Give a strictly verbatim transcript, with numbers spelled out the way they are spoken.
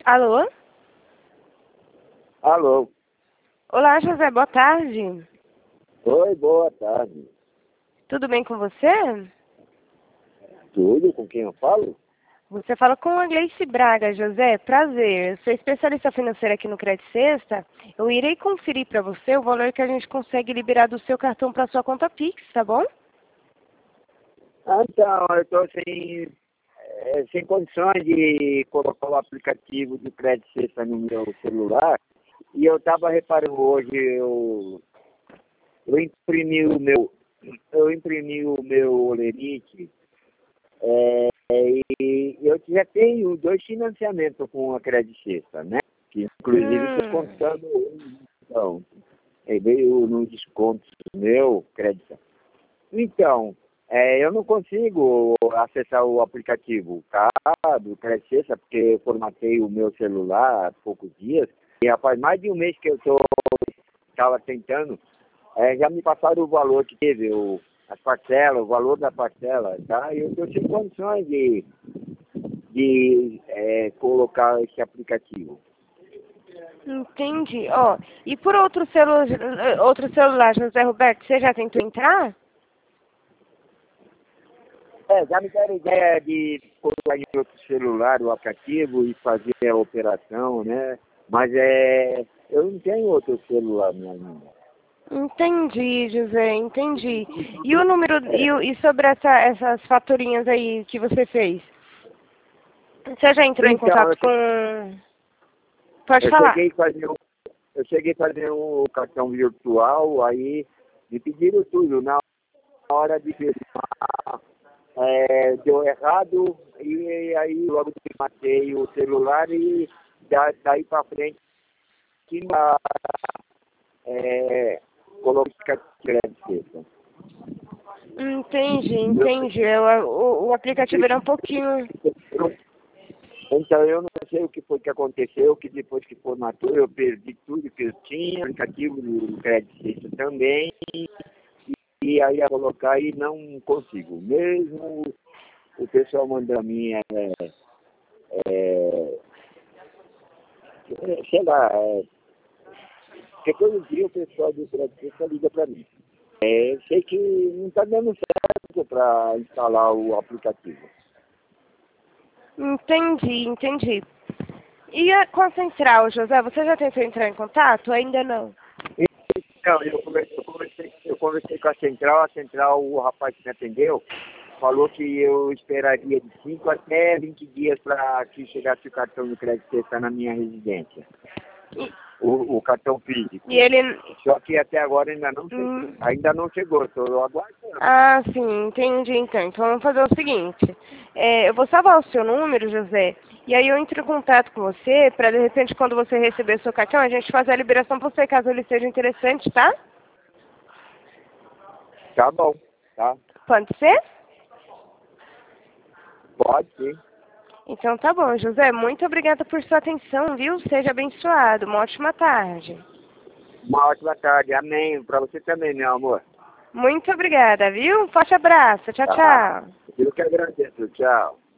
Alô? Alô. Olá, José, boa tarde. Oi, boa tarde. Tudo bem com você? Tudo? Com quem eu falo? Você fala com a Gleice Braga, José. Prazer. Eu sou especialista financeira aqui no Credit Sexta. Eu irei conferir para você o valor que a gente consegue liberar do seu cartão para sua conta Pix, tá bom? Ah, então, eu estou sem, é, sem condições de colocar o aplicativo de crédito sexta no meu celular. E eu estava reparando hoje, eu, eu imprimi o meu, eu imprimi o meu olerite, é, e eu já tenho dois financiamentos com a crédito sexta, né? Que inclusive estou Hum, contando hoje, então, é, veio no desconto meu crédito. Então, é, eu não consigo acessar o aplicativo K do Credit Sexta, porque eu formatei o meu celular há poucos dias. E já faz mais de um mês que eu estava tentando. É, já me passaram o valor que teve, o, as parcelas, o valor da parcela, tá? E eu estou sem condições de, de é, colocar esse aplicativo. entendi. Ó, e por outro, celu outro celular, José Roberto, você já tentou entrar? É, já me deram ideia de colocar em outro celular o aplicativo e fazer a operação, né? Mas é, eu não tenho outro celular, minha linda. Entendi, José, entendi. E o número, e, É, o- e sobre essa, essas faturinhas aí que você fez? Você já entrou em então, eu, contato com... che- Pode eu falar. cheguei a fazer um, eu cheguei a fazer um cartão virtual, aí me pediram tudo. Na hora de firmar, é, deu errado, e aí logo matei o celular e da, daí para frente que é, coloquei crédito. Entendi, entendi. Eu- o, o aplicativo era um pouquinho... Então eu não sei o que foi que aconteceu, que depois que formatou eu perdi tudo que eu tinha, aplicativo do crédito também, e aí a colocar e não consigo. Mesmo o pessoal mandando a minha, é, é, sei lá, é, porque todo dia o pessoal do crédito liga para mim. É, sei que não está dando certo para instalar o aplicativo. Entendi, entendi. E a, com a central, José, você já tentou entrar em contato? Ainda não. Então, eu conversei, eu, conversei, eu conversei com a central, a central, o rapaz que me atendeu, falou que eu esperaria de cinco até vinte dias para que chegasse o cartão de crédito sexta na minha residência. E, O, o cartão e físico. ele... Só que até agora ainda não chegou. hum, Ainda não chegou, estou aguardando. ah, sim, entendi, então. Então vamos fazer o seguinte. É, eu vou salvar o seu número, José, e aí eu entro em contato com você, para de repente, quando você receber o seu cartão, a gente fazer a liberação para você, caso ele seja interessante, tá? Tá bom, tá? Pode ser? Pode sim. Então tá bom, José. Muito obrigada por sua atenção, viu? Seja abençoado. Uma ótima tarde. Uma ótima tarde. Amém. Para você também, meu amor. Muito obrigada, viu? Um forte abraço. Tchau, Tá? tchau. Eu que agradeço. Tchau.